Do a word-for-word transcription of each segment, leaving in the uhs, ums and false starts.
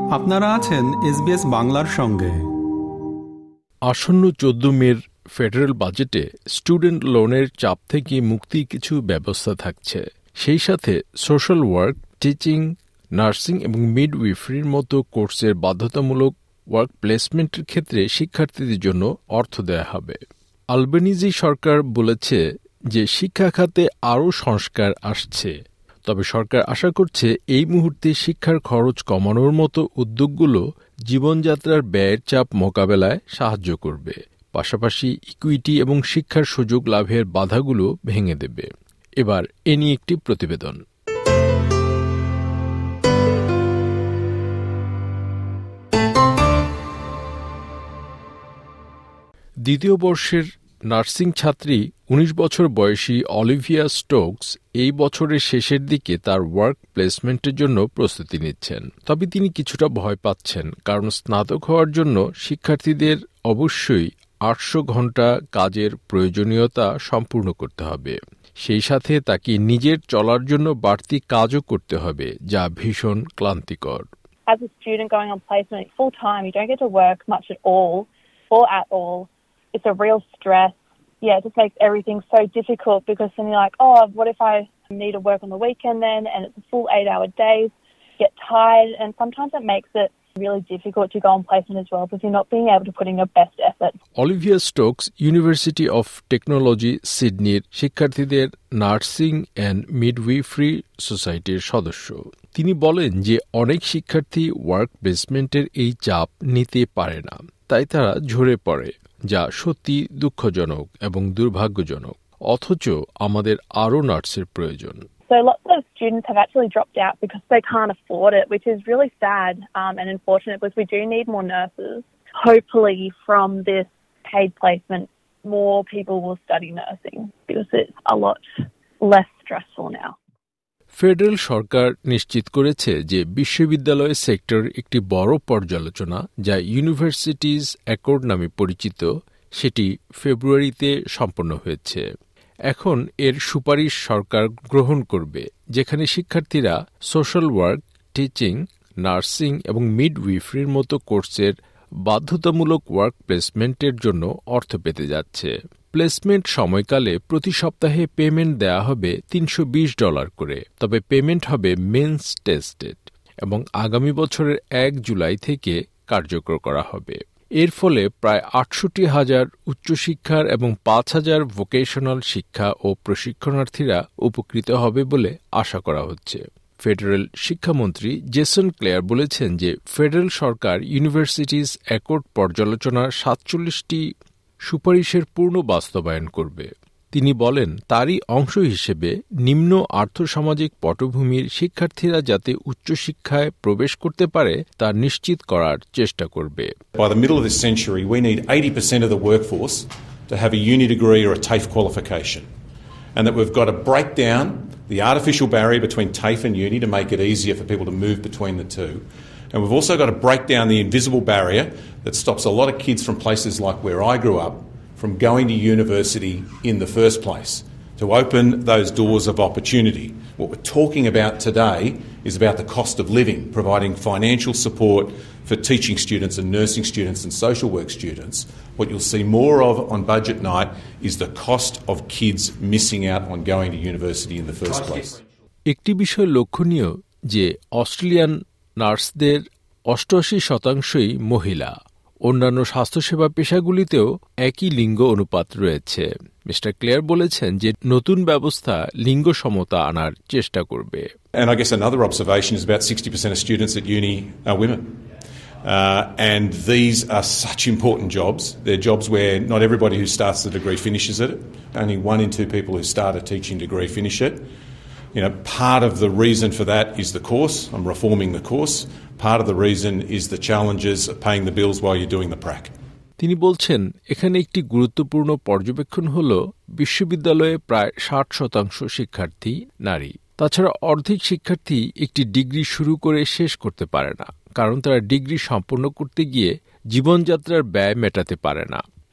আপনারা আছেন এসবিএস বাংলার সঙ্গে। আসন্ন চোদ্দ মের ফেডারেল বাজেটে স্টুডেন্ট লোনের চাপ থেকে মুক্তির কিছু ব্যবস্থা থাকছে। সেই সাথে সোশ্যাল ওয়ার্ক, টিচিং, নার্সিং এবং মিডউইফারির মতো কোর্সের বাধ্যতামূলক ওয়ার্ক প্লেসমেন্টের ক্ষেত্রে শিক্ষার্থীদের জন্য অর্থ দেওয়া হবে। আলবেনিজি সরকার বলেছে যে শিক্ষা খাতে আরও সংস্কার আসছে, তবে সরকার আশা করছে এই মুহূর্তে শিক্ষার খরচ কমানোর মতো উদ্যোগগুলো জীবনযাত্রার ব্যয়ের চাপ মোকাবেলায় সাহায্য করবে, পাশাপাশি ইকুইটি এবং শিক্ষার সুযোগ লাভের বাধাগুলো ভেঙে দেবে। এবার এ নিয়ে একটি প্রতিবেদন। দ্বিতীয় বর্ষের নার্সিং ছাত্রী উনিশ বছর বয়সী অলিভিয়া স্টোকস এই বছরের শেষের দিকে তার ওয়ার্ক প্লেসমেন্টের জন্য প্রস্তুতি নিচ্ছেন। তবে তিনি কিছুটা ভয় পাচ্ছেন, কারণ স্নাতক হওয়ার জন্য শিক্ষার্থীদের অবশ্যই আটশো ঘন্টা কাজের প্রয়োজনীয়তা সম্পূর্ণ করতে হবে। সেই সাথে তাকে নিজের চলার জন্য বাড়তি কাজও করতে হবে, যা ভীষণ ক্লান্তিকর। As a student going on placement full time, you don't get to work much at all or at all. It's a real stress. Yeah, it just makes everything so difficult because then you're like, oh, what if I need to work on the weekend then? And it's a full eight-hour days. You get tired, and sometimes it makes it really difficult to go on placement as well because you're not being able to put in your best effort. Olivia Stokes, University of Technology, Sydney শিক্ষার্থীদের nursing and midwifery সোসাইটির সদস্য। তিনি বলেন যে অনেক শিক্ষার্থী work প্লেসমেন্টের এই চাপ নিতে পারে না, তাই তারা ঝরে পড়ে, যা সত্যি দুঃখজনক এবং দুর্ভাগ্যজনক। অথচ আমাদের আরও নার্সের প্রয়োজন। So lots of students have actually dropped out because they can't afford it, which is really sad um, and unfortunate because we do need more nurses. Hopefully from this paid placement, more people will study nursing because it's a lot less stressful now. Federal সরকার নিশ্চিত করেছে যে বিশ্ববিদ্যালয় sector একটি বড় পর্যালোচনা, যা universities accord নামে পরিচিত, সেটি ফেব্রুয়ারিতে সম্পন্ন হয়েছে। এখন এর সুপারিশ সরকার গ্রহণ করবে, যেখানে শিক্ষার্থীরা সোশ্যাল ওয়ার্ক, টিচিং, নার্সিং এবং মিডউইফারির মতো কোর্সের বাধ্যতামূলক ওয়ার্ক প্লেসমেন্টের জন্য অর্থ পেতে যাচ্ছে। প্লেসমেন্ট সময়কালে প্রতি সপ্তাহে পেমেন্ট দেয়া হবে তিনশো বিশ ডলার করে, তবে পেমেন্ট হবে মেন্স টেস্টেড এবং আগামী বছরের এক জুলাই থেকে কার্যকর করা হবে। এর ফলে প্রায় আটষট্টি হাজার উচ্চশিক্ষার এবং পাঁচ হাজার ভোকেশনাল শিক্ষা ও প্রশিক্ষণার্থীরা উপকৃত হবে বলে আশা করা হচ্ছে। ফেডারেল শিক্ষামন্ত্রী জেসন ক্লেয়ার বলেছেন যে ফেডারেল সরকার ইউনিভার্সিটিজ অ্যাকর্ড পর্যালোচনার সাতচল্লিশটি সুপারিশের পূর্ণ বাস্তবায়ন করবে। তিনি বলেন, তারই অংশ হিসেবে নিম্ন আর্থসামাজিক পটভূমির শিক্ষার্থীরা যাতে উচ্চশিক্ষায় প্রবেশ করতে পারে তা নিশ্চিত করার চেষ্টা করবে। By the middle of this century, we need eighty percent of the workforce to have a uni degree or a TAFE qualification, and that we've got to break down the artificial barrier between TAFE and uni to make it easier for people to move between the two. And we've also got to break down the invisible barrier that stops a lot of kids from places like where I grew up from going to university in the first place, to open those doors of opportunity. What we're talking about today is about the cost of living, providing financial support for teaching students and nursing students and social work students. What you'll see more of on budget night is the cost of kids missing out on going to university in the first place. একটি বিষয় লক্ষণীয় যে Australian নার্সদের অষ্টআশি শতাংশই মহিলা। অন্যান্য স্বাস্থ্যসেবা পেশাগুলিতেও একই লিঙ্গ অনুপাত রয়েছে। মিস্টার ক্লেয়ার বলেছেন যে নতুন ব্যবস্থা লিঙ্গ সমতা আনার চেষ্টা করবে। And I guess another observation is about sixty percent of students at uni are women. Uh, and these are such important jobs. They're jobs where not everybody who starts the degree finishes it. Only one in two people who start a teaching degree finish it. You know, part of the reason for that is the course. I'm reforming the course. Part of the reason is the challenges of paying the bills while you're doing the prac. তিনি বলছেন, এখানে একটি গুরুত্বপূর্ণ পর্যবেক্ষণ হল বিশ্ববিদ্যালয়ে প্রায় ষাট শতাংশ শিক্ষার্থী নারী। তাছাড়া অর্ধেক শিক্ষার্থী একটি ডিগ্রি শুরু করে শেষ করতে পারে না, কারণ তারা ডিগ্রি সম্পন্ন করতে গিয়ে জীবনযাত্রার ব্যয় মেটাতে পারে না।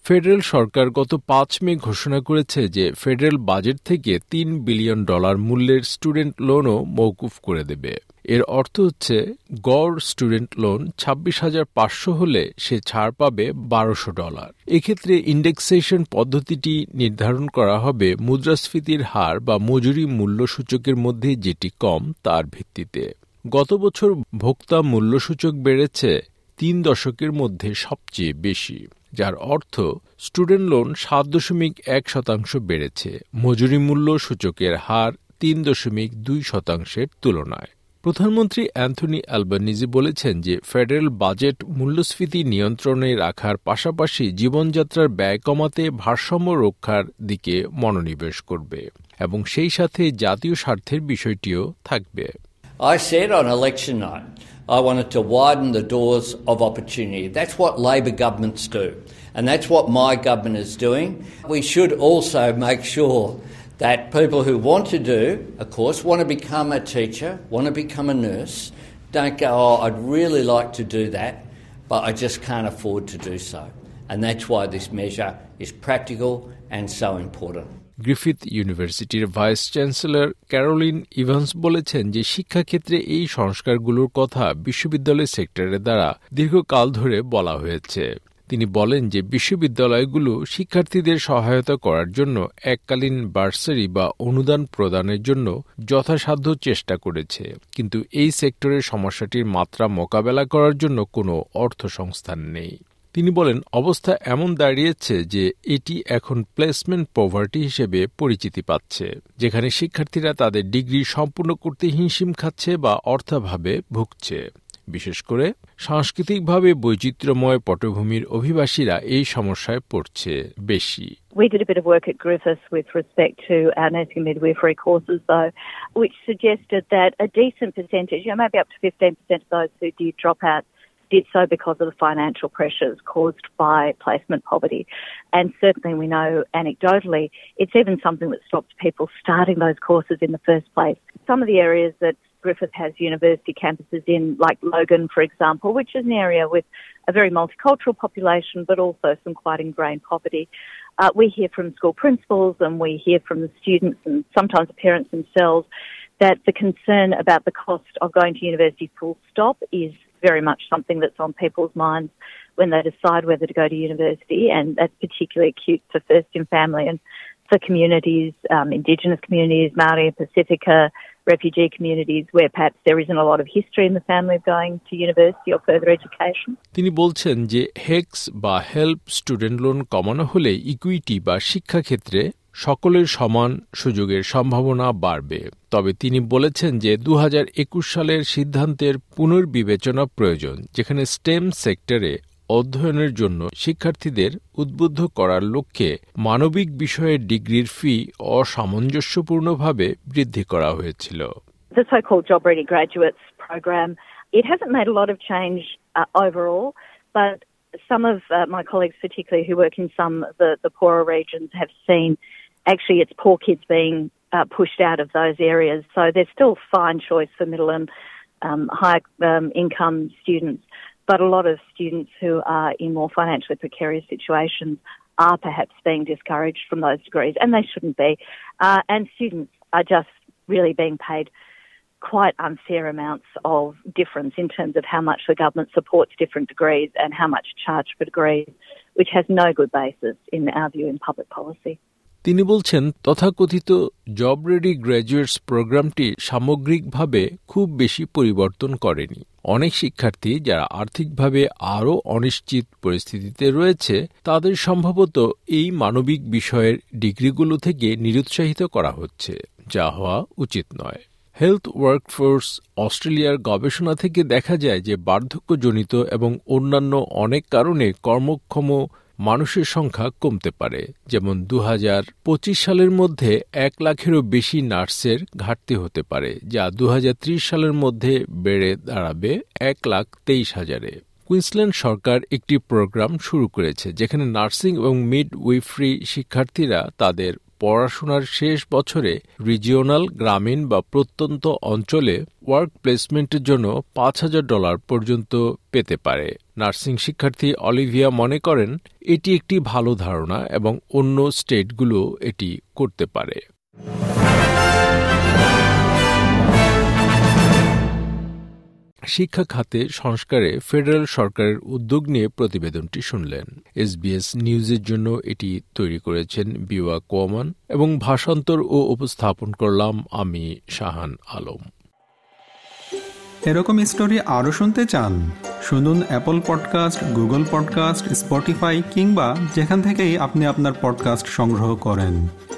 ফেডারেল সরকার গত পাঁচ মে ঘোষণা করেছে যে ফেডারেল বাজেট থেকে তিন বিলিয়ন ডলার মূল্যের স্টুডেন্ট লোনও মওকুফ করে দেবে। এর অর্থ হচ্ছে গড় স্টুডেন্ট লোন ছাব্বিশ হাজার পাঁচশো হলে সে ছাড় পাবে বারোশো ডলার। এক্ষেত্রে ইন্ডেক্সেশন পদ্ধতিটি নির্ধারণ করা হবে মুদ্রাস্ফীতির হার বা মজুরি মূল্য সূচকের মধ্যে যেটি কম তার ভিত্তিতে। গত বছর ভোক্তা মূল্যসূচক বেড়েছে তিন দশকের মধ্যে সবচেয়ে বেশি, যার অর্থ স্টুডেন্ট লোন সাত দশমিক এক শতাংশ বেড়েছে মজুরি মূল্য সূচকের হার তিন দশমিক দুই শতাংশের তুলনায়। প্রধানমন্ত্রী অ্যান্থনি অ্যালবানিজি বলেছেন যে ফেডারেল বাজেট মূল্যস্ফীতি নিয়ন্ত্রণে রাখার পাশাপাশি জীবনযাত্রার ব্যয় কমাতে ভারসাম্য রক্ষার দিকে মনোনিবেশ করবে এবং সেই সাথে জাতীয় স্বার্থের বিষয়টিও থাকবে। I said on election night I wanted to widen the doors of opportunity. That's what Labor governments do, and that's what my government is doing. We should also make sure that people who want to do, of course, want to become a teacher, want to become a nurse, don't go, oh, I'd really like to do that, but I just can't afford to do so. And that's why this measure is practical and so important. Griffith ইউনিভার্সিটির vice chancellor Caroline Evans বলেছেন যে শিক্ষাক্ষেত্রে এই সংস্কারগুলোর কথা বিশ্ববিদ্যালয় সেক্টরের দ্বারা দীর্ঘকাল ধরে বলা হয়েছে। তিনি বলেন যে বিশ্ববিদ্যালয়গুলো শিক্ষার্থীদের সহায়তা করার জন্য এককালীন বার্সারি বা অনুদান প্রদানের জন্য যথাসাধ্য চেষ্টা করেছে, কিন্তু এই সেক্টরের সমস্যাটির মাত্রা মোকাবেলা করার জন্য কোনো অর্থ সংস্থান নেই। তিনি বলেন অবস্থা এমন দাঁড়িয়েছে যে এটি এখন প্লেসমেন্ট পভার্টি হিসেবে পরিচিতি পাচ্ছে, যেখানে শিক্ষার্থীরা তাদের ডিগ্রি সম্পূর্ণ করতে হিমশিম খাচ্ছে বা অর্থাভাবে ভুগছে। বিশেষ করে সাংস্কৃতিকভাবে বৈচিত্র্যময় পটভূমির অভিবাসীরা এই সমস্যায় পড়ছে বেশি। We did a bit of work at Griffith with respect to our nursing and midwifery courses, though, which suggested that a decent percentage, you know, maybe up to fifteen percent of those who did drop out did so because of the financial pressures caused by placement poverty. And certainly we know anecdotally it's even something that stops people starting those courses in the first place. Some of the areas that Griffith has university campuses in, like Logan, for example, which is an area with a very multicultural population but also some quite ingrained poverty. Uh, we hear from school principals and we hear from the students and sometimes the parents themselves that the concern about the cost of going to university full stop is very much something that's on people's minds when they decide whether to go to university, and that's particularly acute for first in family and for communities, um, Indigenous communities, Māori and Pacifica, refugee communities where perhaps there isn't a lot of history in the family of going to university or further education. তিনি বলছেন যে hex বা help student loan কমানো হলে equity বা শিক্ষাক্ষেত্রে সকলের সমান সুযোগের সম্ভাবনা বাড়বে। তবে তিনি বলেছেন যে দু হাজার একুশ সালের সিদ্ধান্তের পুনর্বিবেচনা প্রয়োজন, যেখানে স্টেম সেক্টরে অধ্যয়নের জন্য শিক্ষার্থীদের উদ্বুদ্ধ করার লক্ষ্যে মানবিক বিষয়ের ডিগ্রির ফি অসামঞ্জস্যপূর্ণভাবে বৃদ্ধি করা হয়েছিল। The so-called Job Ready Graduates program, it hasn't made a lot of change uh, overall, but some of uh, my colleagues, particularly who work in some of the, the poorer regions, have seen actually it's poor kids being uh, pushed out of those areas. So there's still fine choice for middle and um, high um, income students. But a lot of students who are in more financially precarious situations are perhaps being discouraged from those degrees, and they shouldn't be. Uh, and students are just really being paid quite unfair amounts of difference in terms of how much the government supports different degrees and how much charged for degrees, which has no good basis in our view in public policy. তিনি বলছেন তথাকথিত job ready graduates প্রোগ্রামটি সামগ্রিকভাবে খুব বেশি পরিবর্তন করেনি। অনেক শিক্ষার্থী যারা আর্থিকভাবে আরও অনিশ্চিত পরিস্থিতিতে রয়েছে তাদের সম্ভবত এই মানবিক বিষয়ের ডিগ্রিগুলো থেকে নিরুৎসাহিত করা হচ্ছে, যা হওয়া উচিত নয়। হেলথ ওয়ার্কফোর্স অস্ট্রেলিয়ার গবেষণা থেকে দেখা যায় যে বার্ধক্যজনিত এবং অন্যান্য অনেক কারণে কর্মক্ষম মানুষের সংখ্যা কমতে পারে। যেমন দু হাজার পঁচিশ সালের মধ্যে এক লাখেরও বেশি নার্সের ঘাটতি হতে পারে, যা দু হাজার ত্রিশ সালের মধ্যে বেড়ে দাঁড়াবে এক লাখ তেইশ হাজারে। কুইন্সল্যান্ড সরকার একটি প্রোগ্রাম শুরু করেছে যেখানে নার্সিং এবং মিডওয়াইফারি শিক্ষার্থীরা তাদের পড়াশোনার শেষ বছরে রিজিওনাল, গ্রামীণ বা প্রত্যন্ত অঞ্চলে ওয়ার্ক প্লেসমেন্টের জন্য পাঁচ হাজার ডলার পর্যন্ত পেতে পারে। নার্সিং শিক্ষার্থী অলিভিয়া মনে করেন এটি একটি ভালো ধারণা এবং অন্য স্টেটগুলো এটি করতে পারে। শিক্ষা খাতে সংস্কারে ফেডারেল সরকারের উদ্যোগ নিয়ে প্রতিবেদনটি শুনলেন। এসবিএস নিউজের জন্য এটি তৈরি করেছেন বিওয়া কোমান এবং ভাষান্তর ও উপস্থাপন করলাম আমি শাহান আলম। এরকম স্টোরি আরও শুনতে চান? শুনুন Apple podcast, Google podcast, Spotify কিংবা যেখান থেকেই আপনি আপনার পডকাস্ট সংগ্রহ করেন।